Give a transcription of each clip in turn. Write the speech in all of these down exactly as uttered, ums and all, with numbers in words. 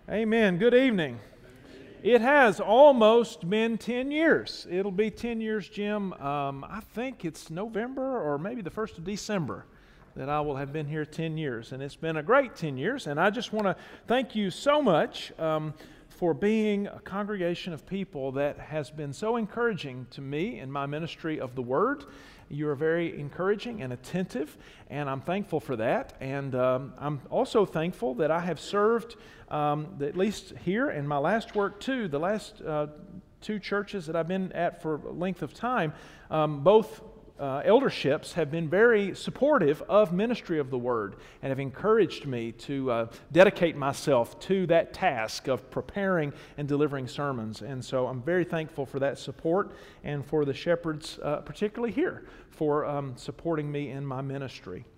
Amen. Good evening. It has almost been ten years. It'll be ten years, Jim. Um, I think it's November or maybe the first of December that I will have been here ten years. And it's been a great ten years. And I just want to thank you so much um, for being a congregation of people that has been so encouraging to me in my ministry of the Word. You are very encouraging and attentive, and I'm thankful for that. And um, I'm also thankful that I have served, um, at least here in my last work too, the last uh, two churches that I've been at for a length of time, um, both uh, elderships have been very supportive of ministry of the Word and have encouraged me to uh, dedicate myself to that task of preparing and delivering sermons. And so I'm very thankful for that support and for the shepherds, uh, particularly here, for um, supporting me in my ministry.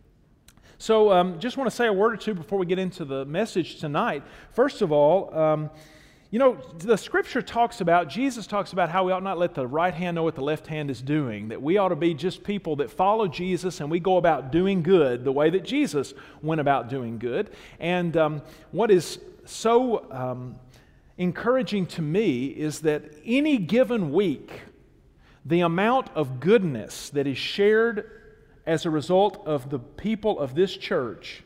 So um, just want to say a word or two before we get into the message tonight. First of all, um, you know, the Scripture talks about, Jesus talks about how we ought not let the right hand know what the left hand is doing, that we ought to be just people that follow Jesus and we go about doing good the way that Jesus went about doing good. And um, what is so um, encouraging to me is that any given week, the amount of goodness that is shared as a result of the people of this church,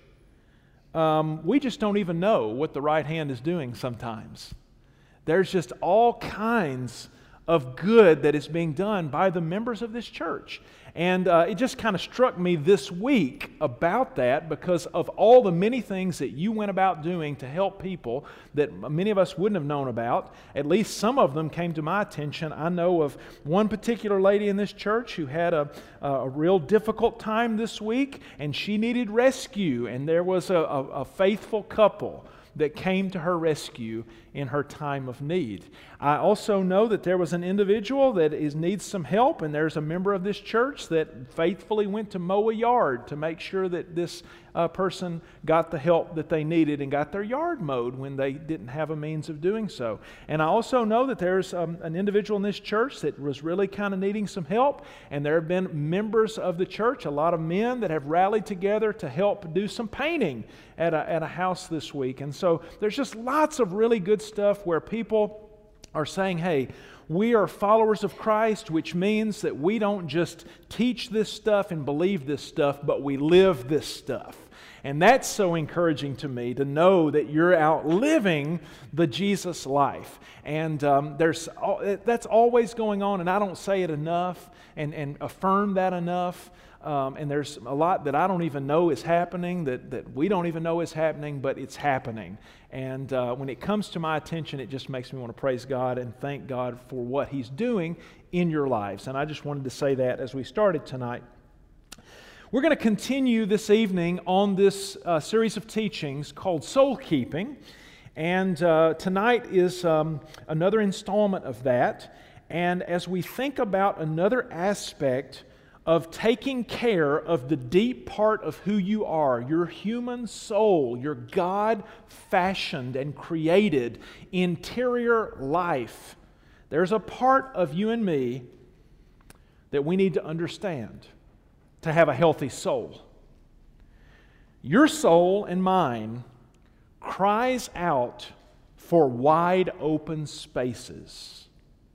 um, we just don't even know what the right hand is doing sometimes. There's just all kinds of good that is being done by the members of this church. And uh, it just kind of struck me this week about that because of all the many things that you went about doing to help people that many of us wouldn't have known about. At least some of them came to my attention. I know of one particular lady in this church who had a, a real difficult time this week, and she needed rescue, and there was a, a, a faithful couple that came to her rescue in her time of need. I also know that there was an individual that is needs some help, and there's a member of this church that faithfully went to mow a yard to make sure that this uh, person got the help that they needed and got their yard mowed when they didn't have a means of doing so. And I also know that there's um, an individual in this church that was really kind of needing some help, and there have been members of the church, a lot of men that have rallied together to help do some painting at a, at a house this week. And so there's just lots of really good stuff where people are saying, hey, we are followers of Christ, which means that we don't just teach this stuff and believe this stuff, but we live this stuff. And that's so encouraging to me to know that you're out living the Jesus life. And um, there's that's always going on, and I don't say it enough and, and affirm that enough. Um, and there's a lot that I don't even know is happening, that, that we don't even know is happening, but it's happening. And uh, when it comes to my attention, it just makes me want to praise God and thank God for what He's doing in your lives. And I just wanted to say that as we started tonight. We're going to continue this evening on this uh, series of teachings called Soul Keeping. And uh, tonight is um, another installment of that. And as we think about another aspect of taking care of the deep part of who you are, your human soul, your God-fashioned and created interior life, there's a part of you and me that we need to understand to have a healthy soul. Your soul and mine cries out for wide open spaces.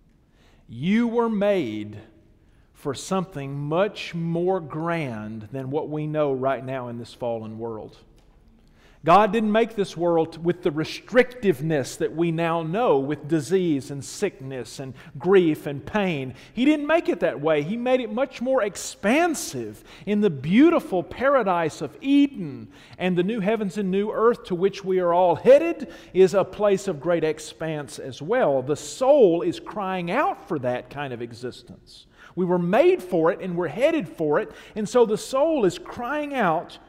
You were made for something much more grand than what we know right now in this fallen world. God didn't make this world with the restrictiveness that we now know with disease and sickness and grief and pain. He didn't make it that way. He made it much more expansive in the beautiful paradise of Eden, and the new heavens and new earth to which we are all headed is a place of great expanse as well. The soul is crying out for that kind of existence. We were made for it and we're headed for it, and so the soul is crying out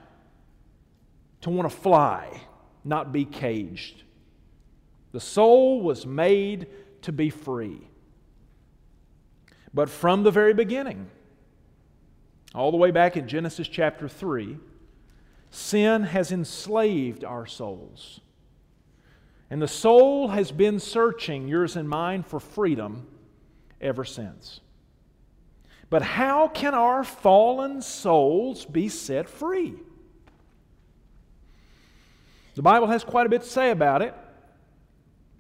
to want to fly, not be caged. The soul was made to be free. But from the very beginning, all the way back in Genesis chapter three, sin has enslaved our souls. And the soul has been searching, yours and mine, for freedom ever since. But how can our fallen souls be set free? The Bible has quite a bit to say about it.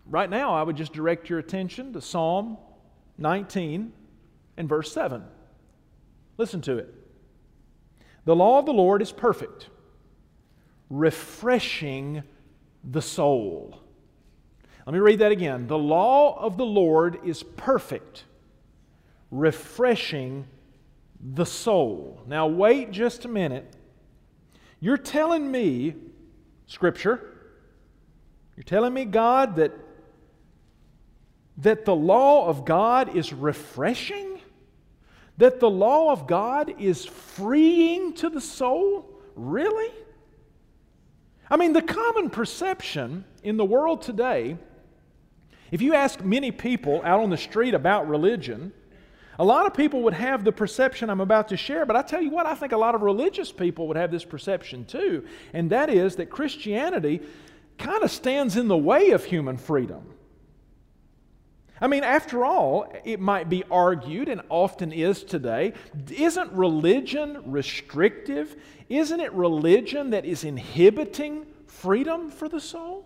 right now I would just direct your attention to Psalm nineteen and verse seven. Listen to it. The law of the Lord is perfect, refreshing the soul. Let me read that again. The law of the Lord is perfect, refreshing the soul. Now wait just a minute. You're telling me, Scripture, you're telling me, God, that, that the law of God is refreshing? That the law of God is freeing to the soul? Really? I mean, the common perception in the world today, if you ask many people out on the street about religion, a lot of people would have the perception I'm about to share, but I tell you what, I think a lot of religious people would have this perception too, and that is that Christianity kind of stands in the way of human freedom. I mean, after all, it might be argued, and often is today, isn't religion restrictive? Isn't it religion that is inhibiting freedom for the soul?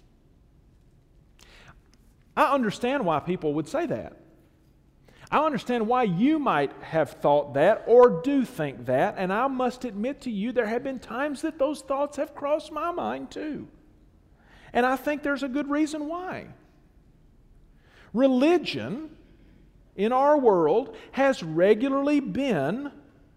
I understand why people would say that. I understand why you might have thought that or do think that, and I must admit to you there have been times that those thoughts have crossed my mind too. And I think there's a good reason why. Religion in our world has regularly been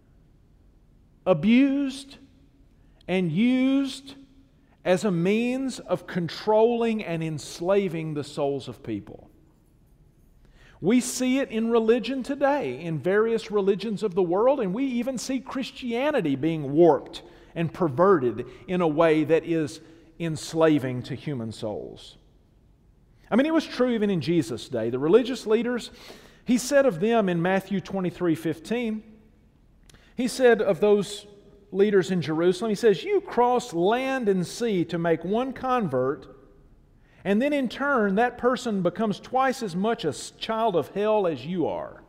abused and used as a means of controlling and enslaving the souls of people. We see it in religion today, in various religions of the world, and we even see Christianity being warped and perverted in a way that is enslaving to human souls. I mean, it was true even in Jesus' day. The religious leaders, He said of them in Matthew twenty-three fifteen, He said of those leaders in Jerusalem, He says, "You cross land and sea to make one convert, and then in turn that person becomes twice as much a child of hell as you are."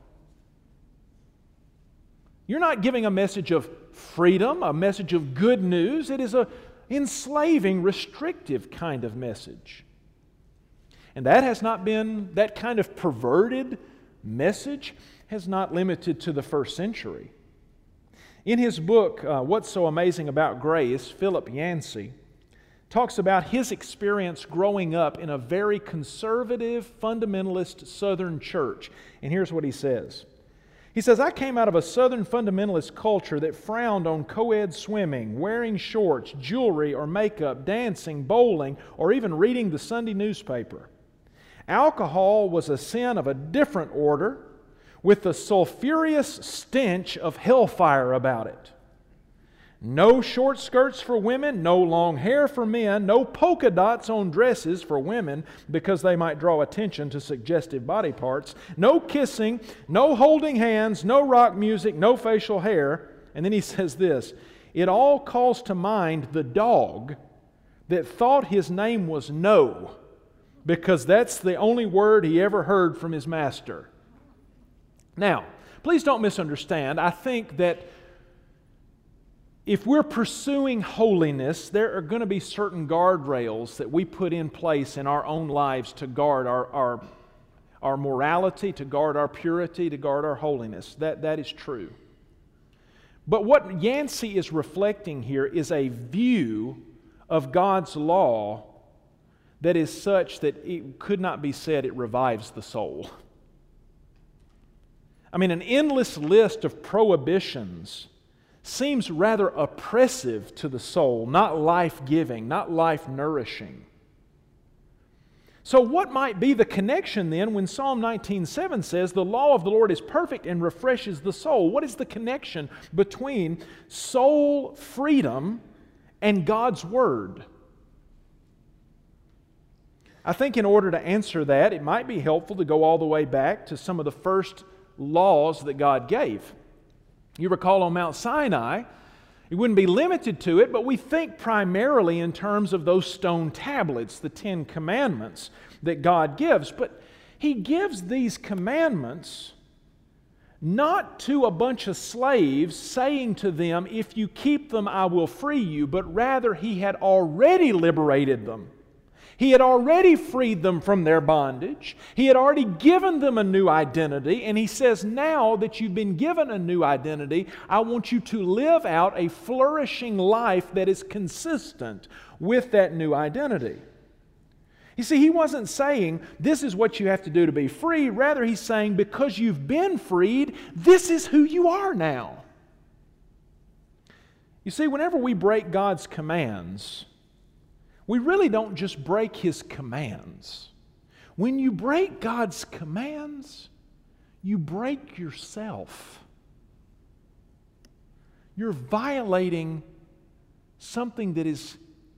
You're not giving a message of freedom, a message of good news. It is an enslaving, restrictive kind of message. And that has not been, that kind of perverted message has not limited to the first century. In his book, uh, What's So Amazing About Grace, Philip Yancey talks about his experience growing up in a very conservative, fundamentalist Southern church. And here's what he says. He says, "I came out of a Southern fundamentalist culture that frowned on co-ed swimming, wearing shorts, jewelry or makeup, dancing, bowling, or even reading the Sunday newspaper. Alcohol was a sin of a different order, with the sulfurous stench of hellfire about it. No short skirts for women, no long hair for men, no polka dots on dresses for women because they might draw attention to suggestive body parts, no kissing, no holding hands, no rock music, no facial hair." And then he says this, "It all calls to mind the dog that thought his name was No, because that's the only word he ever heard from his master." Now, please don't misunderstand. I think that if we're pursuing holiness, there are going to be certain guardrails that we put in place in our own lives to guard our, our, our morality, to guard our purity, to guard our holiness. That, that is true. But what Yancey is reflecting here is a view of God's law that is such that it could not be said it revives the soul. I mean, an endless list of prohibitions seems rather oppressive to the soul, not life-giving, not life-nourishing. So what might be the connection then when Psalm nineteen seven says, "The law of the Lord is perfect and refreshes the soul"? What is the connection between soul freedom and God's Word? I think in order to answer that, it might be helpful to go all the way back to some of the first laws that God gave. You recall on Mount Sinai, it wouldn't be limited to it, but we think primarily in terms of those stone tablets, the Ten Commandments that God gives. But He gives these commandments not to a bunch of slaves saying to them, "If you keep them, I will free you," but rather He had already liberated them. He had already freed them from their bondage. He had already given them a new identity. And He says, now that you've been given a new identity, I want you to live out a flourishing life that is consistent with that new identity. You see, He wasn't saying, this is what you have to do to be free. Rather, He's saying, because you've been freed, this is who you are now. You see, whenever we break God's commands, we really don't just break His commands. When you break God's commands, you break yourself. You're violating something that is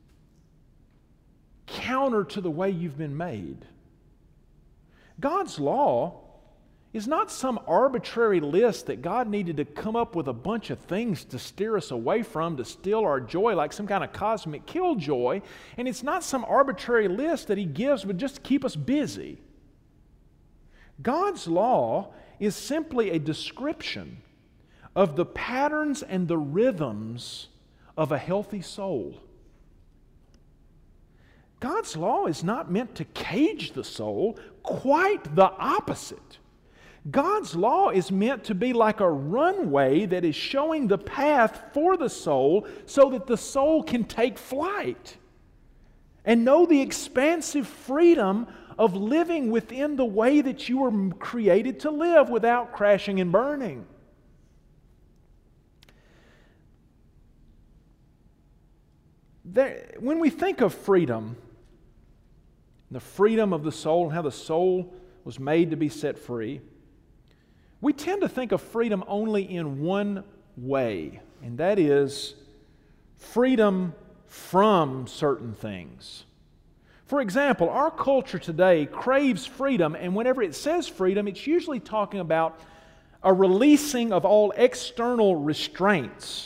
counter to the way you've been made. God's law is not some arbitrary list that God needed to come up with a bunch of things to steer us away from, to steal our joy like some kind of cosmic killjoy. And it's not some arbitrary list that He gives but just to keep us busy. God's law is simply a description of the patterns and the rhythms of a healthy soul. God's law is not meant to cage the soul, quite the opposite. God's law is meant to be like a runway that is showing the path for the soul so that the soul can take flight and know the expansive freedom of living within the way that you were created to live without crashing and burning. There, when we think of freedom, the freedom of the soul and how the soul was made to be set free, we tend to think of freedom only in one way, and that is freedom from certain things. For example, our culture today craves freedom, and whenever it says freedom, it's usually talking about a releasing of all external restraints.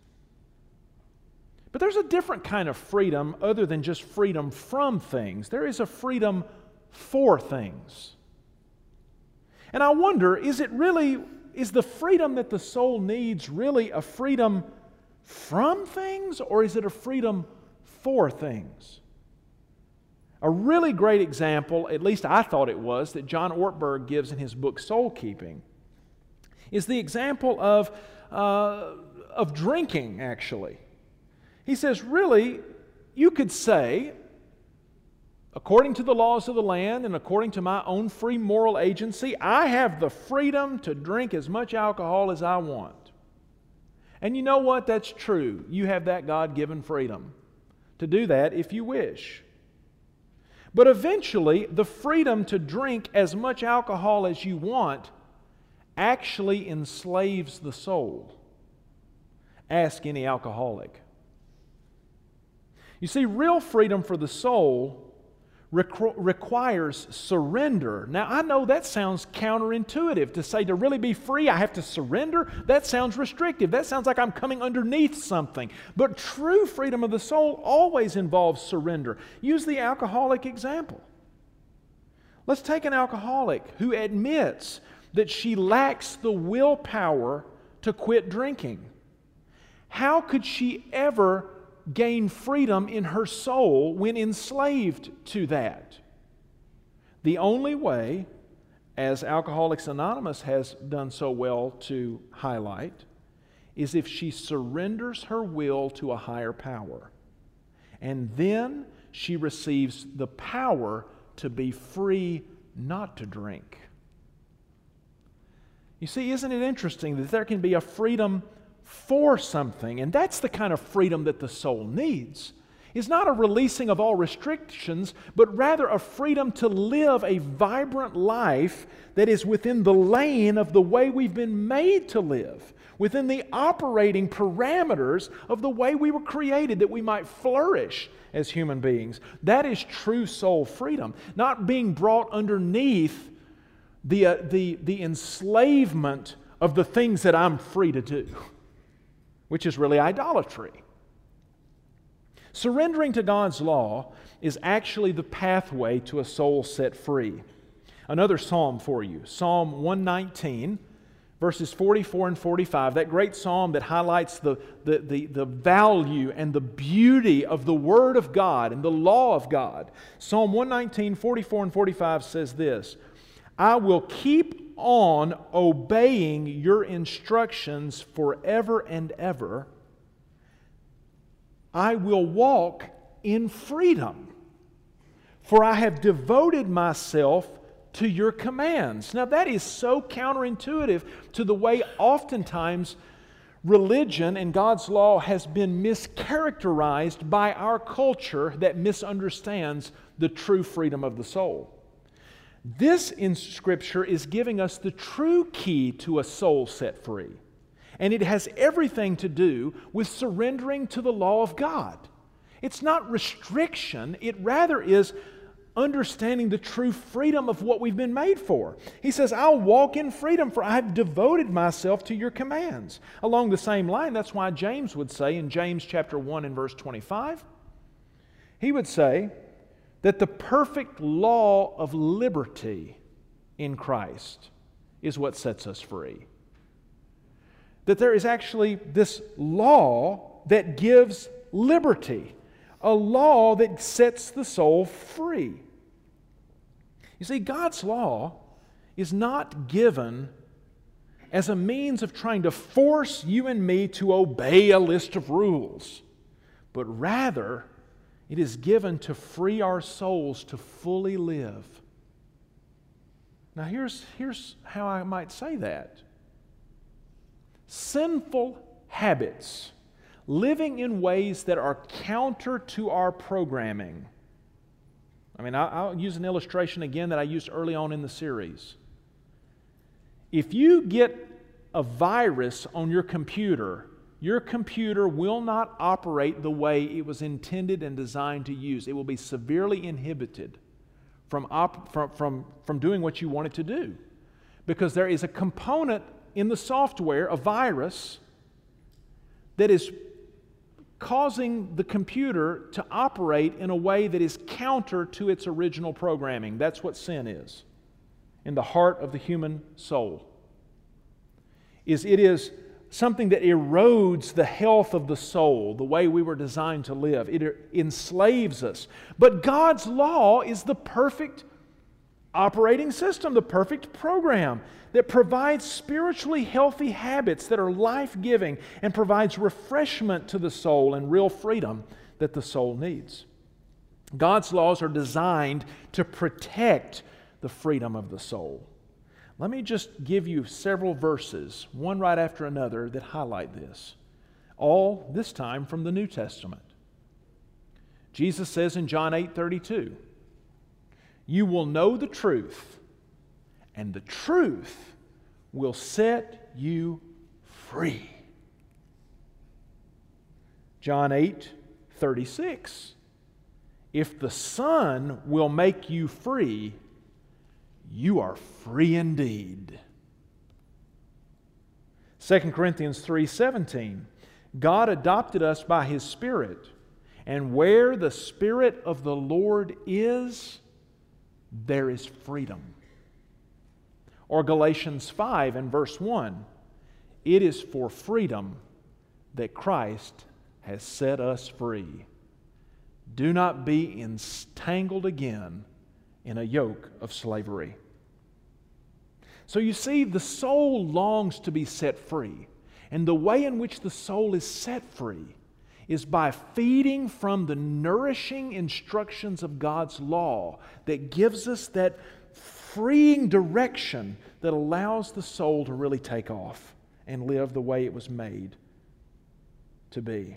But there's a different kind of freedom other than just freedom from things. There is a freedom for things. And I wonder, is it really, is the freedom that the soul needs really a freedom from things, or is it a freedom for things? A really great example, at least I thought it was, that John Ortberg gives in his book Soul Keeping, is the example of, uh, of drinking, actually. He says, really, you could say, according to the laws of the land and according to my own free moral agency, I have the freedom to drink as much alcohol as I want. And you know what? That's true. You have that God-given freedom to do that if you wish. But eventually, the freedom to drink as much alcohol as you want actually enslaves the soul. Ask any alcoholic. You see, real freedom for the soul requ- requires surrender. Now, I know that sounds counterintuitive to say to really be free, I have to surrender. That sounds restrictive. That sounds like I'm coming underneath something. But true freedom of the soul always involves surrender. Use the alcoholic example. Let's take an alcoholic who admits that she lacks the willpower to quit drinking. How could she ever gain freedom in her soul when enslaved to that? The only way, as Alcoholics Anonymous has done so well to highlight, is if she surrenders her will to a higher power. And then she receives the power to be free not to drink. You see, isn't it interesting that there can be a freedom for something, and that's the kind of freedom that the soul needs. It's not a releasing of all restrictions, but rather a freedom to live a vibrant life that is within the lane of the way we've been made to live, within the operating parameters of the way we were created, that we might flourish as human beings. That is true soul freedom, not being brought underneath the, uh, the, the enslavement of the things that I'm free to do, which is really idolatry. Surrendering to God's law is actually the pathway to a soul set free. Another psalm for you, Psalm one nineteen, verses forty-four and forty-five, that great psalm that highlights the, the, the, the value and the beauty of the Word of God and the law of God. Psalm one nineteen, forty-four and forty-five says this, I will keep on obeying your instructions forever and ever. I will walk in freedom, for I have devoted myself to your commands. Now that is so counterintuitive to the way oftentimes religion and God's law has been mischaracterized by our culture that misunderstands the true freedom of the soul. This in Scripture is giving us the true key to a soul set free. And it has everything to do with surrendering to the law of God. It's not restriction, it rather is understanding the true freedom of what we've been made for. He says, I'll walk in freedom, for I have devoted myself to your commands. Along the same line, that's why James would say in James chapter one and verse twenty-five, he would say that the perfect law of liberty in Christ is what sets us free. That there is actually this law that gives liberty, a law that sets the soul free. You see, God's law is not given as a means of trying to force you and me to obey a list of rules, but rather it is given to free our souls to fully live. Now here's, here's how I might say that. Sinful habits, living in ways that are counter to our programming. I mean, I'll use an illustration again that I used early on in the series. If you get a virus on your computer, your computer will not operate the way it was intended and designed to use. It will be severely inhibited from, op- from, from, from doing what you want it to do. Because there is a component in the software, a virus, that is causing the computer to operate in a way that is counter to its original programming. That's what sin is in the heart of the human soul. Is it is something that erodes the health of the soul, the way we were designed to live. It enslaves us. But God's law is the perfect operating system, the perfect program that provides spiritually healthy habits that are life-giving and provides refreshment to the soul and real freedom that the soul needs. God's laws are designed to protect the freedom of the soul. Let me just give you several verses, one right after another, that highlight this. All this time from the New Testament. Jesus says in John eight thirty-two, you will know the truth, and the truth will set you free. John eight thirty-six, if the Son will make you free, you are free indeed. Second Corinthians three seventeen, God adopted us by His Spirit, and where the Spirit of the Lord is, there is freedom. Or Galatians five and verse one, it is for freedom that Christ has set us free. Do not be entangled again in a yoke of slavery. So you see, the soul longs to be set free. And the way in which the soul is set free is by feeding from the nourishing instructions of God's law that gives us that freeing direction that allows the soul to really take off and live the way it was made to be.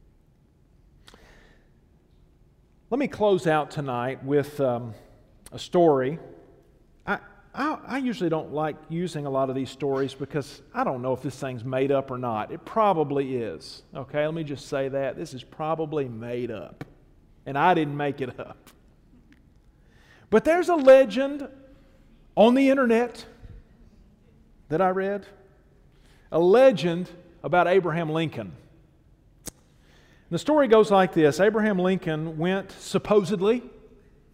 Let me close out tonight with um, a story. I, I, I usually don't like using a lot of these stories because I don't know if this thing's made up or not. It probably is. Okay, let me just say that. This is probably made up. And I didn't make it up. But there's a legend on the internet that I read. A legend about Abraham Lincoln. The story goes like this. Abraham Lincoln went, supposedly,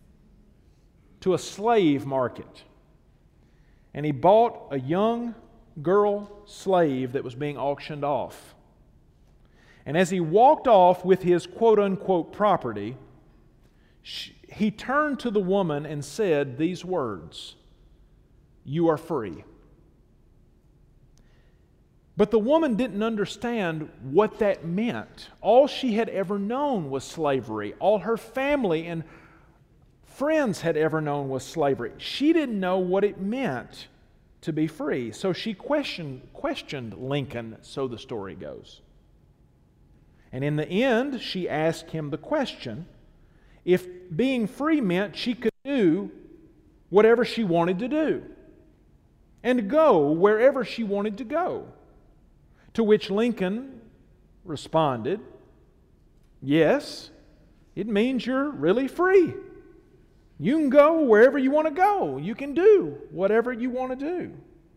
to a slave market. And he bought a young girl slave that was being auctioned off. And as he walked off with his quote-unquote property, he turned to the woman and said these words, "You are free." But the woman didn't understand what that meant. All she had ever known was slavery. All her family and friends had ever known was slavery. She didn't know what it meant to be free. So she questioned, questioned Lincoln, so the story goes. And in the end, she asked him the question if being free meant she could do whatever she wanted to do and go wherever she wanted to go. To which Lincoln responded, "Yes, it means you're really free. You can go wherever you want to go. You can do whatever you want to do."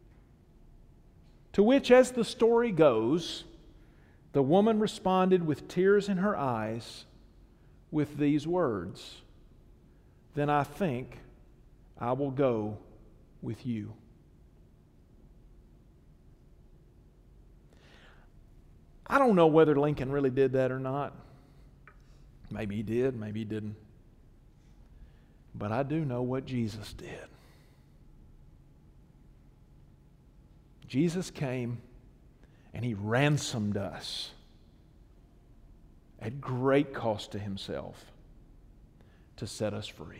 To which, as the story goes, the woman responded with tears in her eyes with these words, "Then I think I will go with you." I don't know whether Lincoln really did that or not. Maybe he did, maybe he didn't. But I do know what Jesus did. Jesus came and He ransomed us at great cost to Himself to set us free.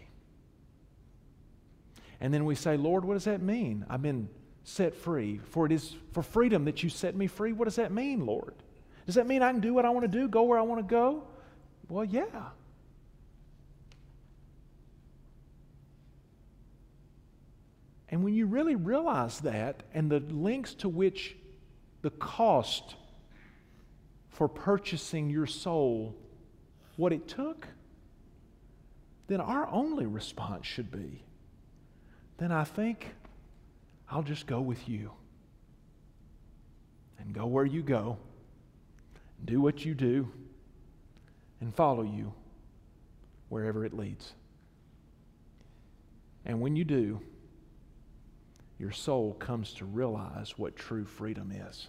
And then we say, "Lord, what does that mean? I've been set free. For it is for freedom that you set me free." What does that mean, Lord? Does that mean I can do what I want to do, go where I want to go? Well, yeah. And when you really realize that and the lengths to which the cost for purchasing your soul, what it took, then our only response should be, "Then I think I'll just go with you and go where you go, do what you do, and follow you wherever it leads." And when you do, your soul comes to realize what true freedom is.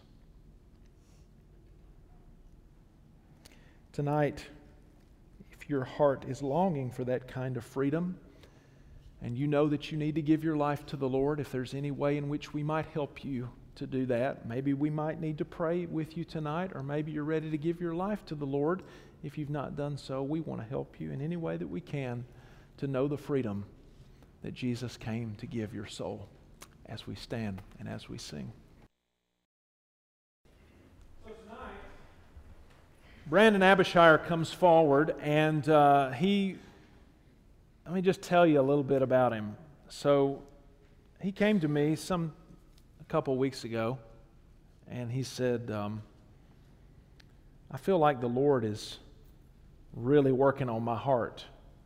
Tonight, if your heart is longing for that kind of freedom, and you know that you need to give your life to the Lord, if there's any way in which we might help you to do that, maybe we might need to pray with you tonight, or maybe you're ready to give your life to the Lord. If you've not done so, we want to help you in any way that we can to know the freedom that Jesus came to give your soul, as we stand and as we sing. So tonight, Brandon Abishire comes forward, and uh, he, let me just tell you a little bit about him. So he came to me some a couple weeks ago, and he said, um, "I feel like the Lord is really working on my heart."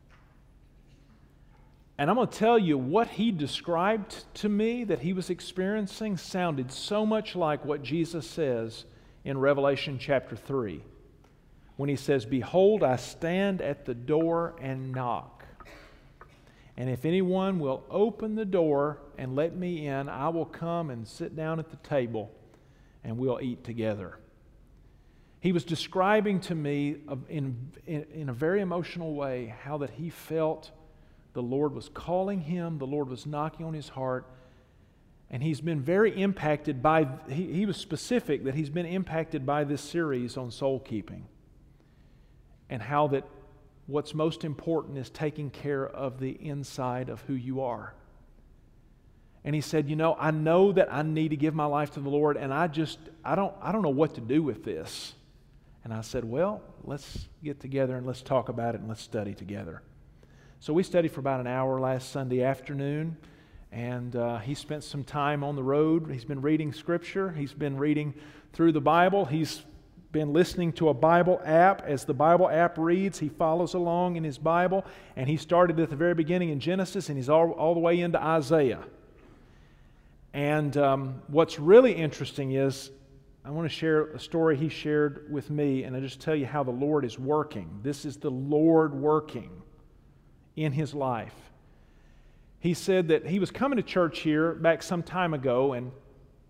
And I'm going to tell you, what he described to me that he was experiencing sounded so much like what Jesus says in Revelation chapter three, when He says, "Behold, I stand at the door and knock. And if anyone will open the door and let me in, I will come and sit down at the table and we'll eat together." He was describing to me in, in, in a very emotional way how that he felt the Lord was calling him, the Lord was knocking on his heart, and he's been very impacted by, he, he was specific that he's been impacted by this series on soul keeping, and how that what's most important is taking care of the inside of who you are. And he said, "You know, I know that I need to give my life to the Lord, and I just, I don't, I don't know what to do with this." And I said, "Well, let's get together and let's talk about it and let's study together." So we studied for about an hour last Sunday afternoon, and uh, he spent some time on the road. He's been reading Scripture. He's been reading through the Bible. He's been listening to a Bible app. As the Bible app reads, he follows along in his Bible, and he started at the very beginning in Genesis, and he's all, all the way into Isaiah. And um, what's really interesting is, I want to share a story he shared with me, and I just tell you how the Lord is working. This is the Lord working in his life. He said that he was coming to church here back some time ago, and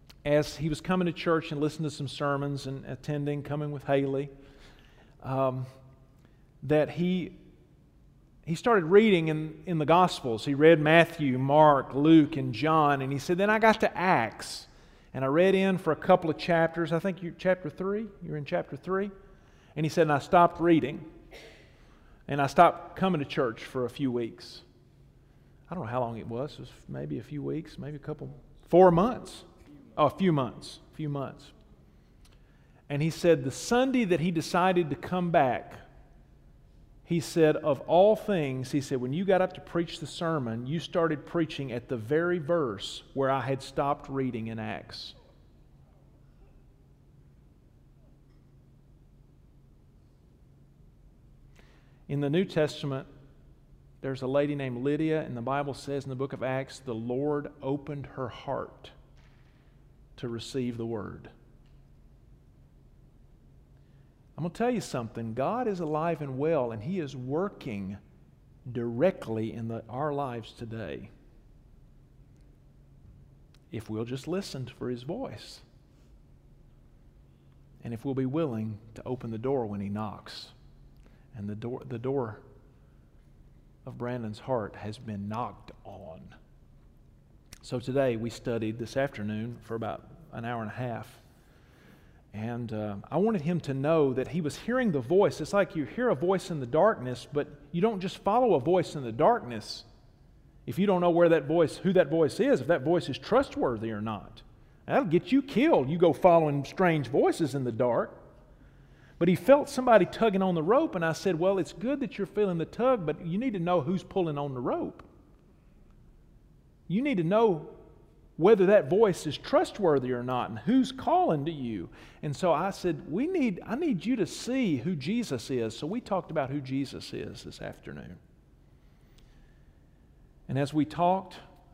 as he was coming to church and listening to some sermons and attending, coming with Haley, um, that he he started reading in, in the Gospels. He read Matthew, Mark, Luke, and John, and he said, then I got to Acts, and I read in for a couple of chapters. I think you're chapter three. You're in chapter three. And he said, and I stopped reading, and I stopped coming to church for a few weeks. I don't know how long it was. It was maybe a few weeks, maybe a couple, four months. Oh, a few months, a few months. And he said the Sunday that he decided to come back, he said, of all things, he said, when you got up to preach the sermon, you started preaching at the very verse where I had stopped reading in Acts. In the New Testament, there's a lady named Lydia, and the Bible says in the book of Acts, the Lord opened her heart to receive the Word. I'm going to tell you something. God is alive and well, and He is working directly in the, our lives today if we'll just listen for His voice and if we'll be willing to open the door when He knocks. And the door, the door of Brandon's heart has been knocked on. So today we studied this afternoon for about an hour and a half. And uh, I wanted him to know that he was hearing the voice. It's like you hear a voice in the darkness, but you don't just follow a voice in the darkness if you don't know where that voice, who that voice is, if that voice is trustworthy or not. That'll get you killed. You go following strange voices in the dark. But he felt somebody tugging on the rope, and I said, well, it's good that you're feeling the tug, but you need to know who's pulling on the rope. You need to know whether that voice is trustworthy or not and who's calling to you. And so I said, we need, I need you to see who Jesus is. So we talked about who Jesus is this afternoon. And as we talked,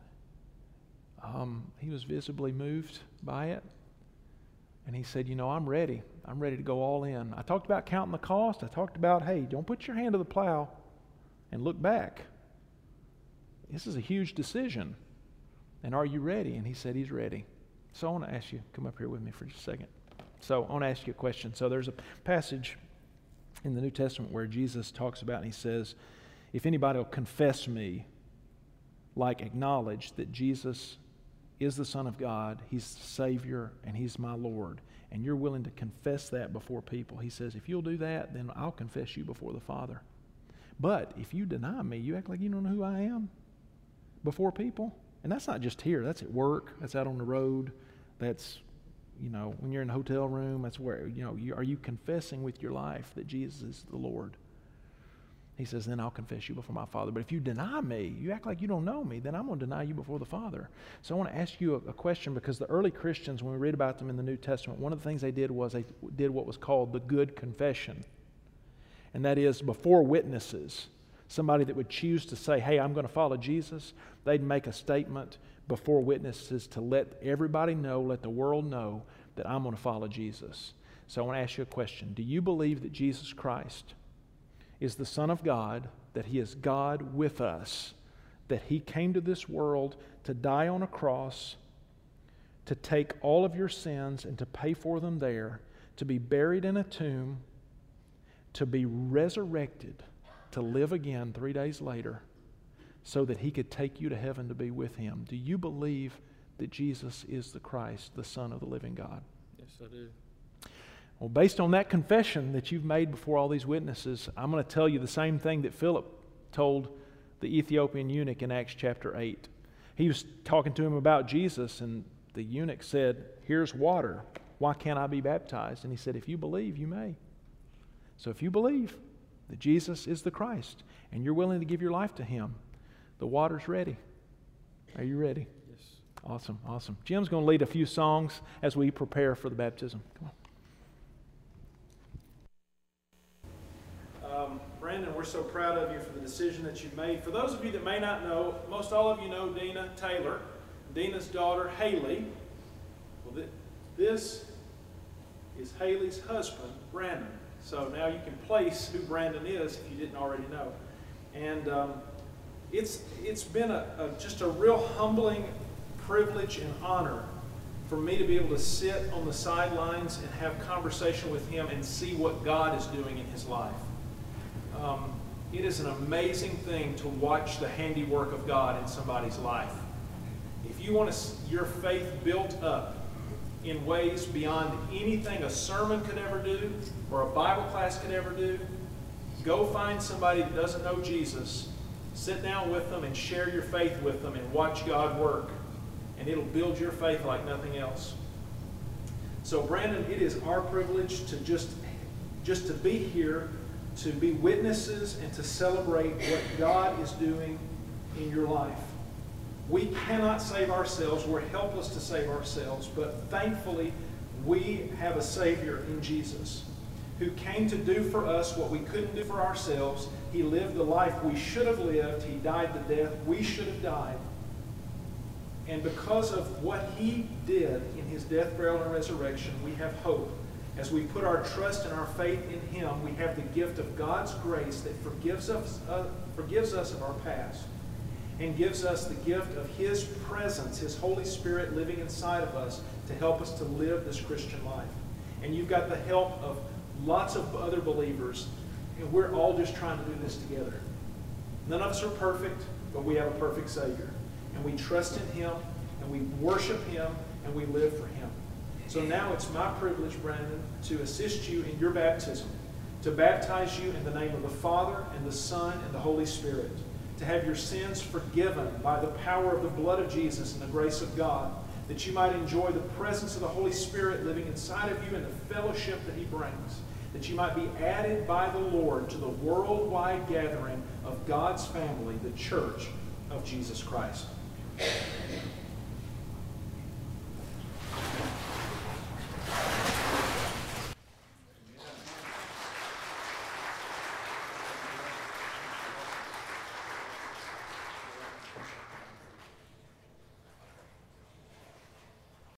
um, he was visibly moved by it. And he said, you know, I'm ready. I'm ready to go all in. I talked about counting the cost. I talked about, hey, don't put your hand to the plow and look back. This is a huge decision. And are you ready? And he said he's ready. So I want to ask you, come up here with me for just a second. So I want to ask you a question. So there's a passage in the New Testament where Jesus talks about, and he says, if anybody will confess me, like acknowledge that Jesus is the Son of God, He's the Savior, and He's my Lord, and you're willing to confess that before people, He says, if you'll do that, then I'll confess you before the Father. But if you deny me, you act like you don't know who I am before people. And that's not just here. That's at work. That's out on the road. That's, you know, when you're in a hotel room. That's where, you know, you, are you confessing with your life that Jesus is the Lord? He says, then I'll confess you before my Father. But if you deny me, you act like you don't know me, then I'm going to deny you before the Father. So I want to ask you a, a question, because the early Christians, when we read about them in the New Testament, one of the things they did was they did what was called the good confession. And that is before witnesses. Somebody that would choose to say, hey, I'm going to follow Jesus, they'd make a statement before witnesses to let everybody know, let the world know that I'm going to follow Jesus. So I want to ask you a question. Do you believe that Jesus Christ is the Son of God, that He is God with us, that He came to this world to die on a cross, to take all of your sins and to pay for them there, to be buried in a tomb, to be resurrected, to live again three days later so that He could take you to heaven to be with Him? Do you believe that Jesus is the Christ, the Son of the living God? Yes, I do. Well, based on that confession that you've made before all these witnesses, I'm going to tell you the same thing that Philip told the Ethiopian eunuch in Acts chapter eight. He was talking to him about Jesus, and the eunuch said, here's water. Why can't I be baptized? And he said, if you believe, you may. So if you believe that Jesus is the Christ, and you're willing to give your life to Him, the water's ready. Are you ready? Yes. Awesome, awesome. Jim's going to lead a few songs as we prepare for the baptism. Come on. Um, Brandon, we're so proud of you for the decision that you've made. For those of you that may not know, most all of you know Dina Taylor, Dina's daughter, Haley. Well, th- this is Haley's husband, Brandon. So now you can place who Brandon is if you didn't already know. And um, it's it's been a, a just a real humbling privilege and honor for me to be able to sit on the sidelines and have conversation with him and see what God is doing in his life. Um, it is an amazing thing to watch the handiwork of God in somebody's life. If you want to, your faith built up in ways beyond anything a sermon could ever do or a Bible class could ever do, go find somebody that doesn't know Jesus, sit down with them and share your faith with them and watch God work. And it'll build your faith like nothing else. So Brandon, it is our privilege to just, just to be here, to be witnesses and to celebrate what God is doing in your life. We cannot save ourselves. We're helpless to save ourselves. But thankfully, we have a Savior in Jesus who came to do for us what we couldn't do for ourselves. He lived the life we should have lived. He died the death we should have died. And because of what he did in his death, burial, and resurrection, we have hope. As we put our trust and our faith in him, we have the gift of God's grace that forgives us, uh, forgives us of our past and gives us the gift of his presence, his Holy Spirit living inside of us to help us to live this Christian life. And you've got the help of lots of other believers, and we're all just trying to do this together. None of us are perfect, but we have a perfect Savior. And we trust in him, and we worship him, and we live for him. So now it's my privilege, Brandon, to assist you in your baptism, to baptize you in the name of the Father, and the Son, and the Holy Spirit, to have your sins forgiven by the power of the blood of Jesus and the grace of God, that you might enjoy the presence of the Holy Spirit living inside of you and the fellowship that he brings, that you might be added by the Lord to the worldwide gathering of God's family, the church of Jesus Christ.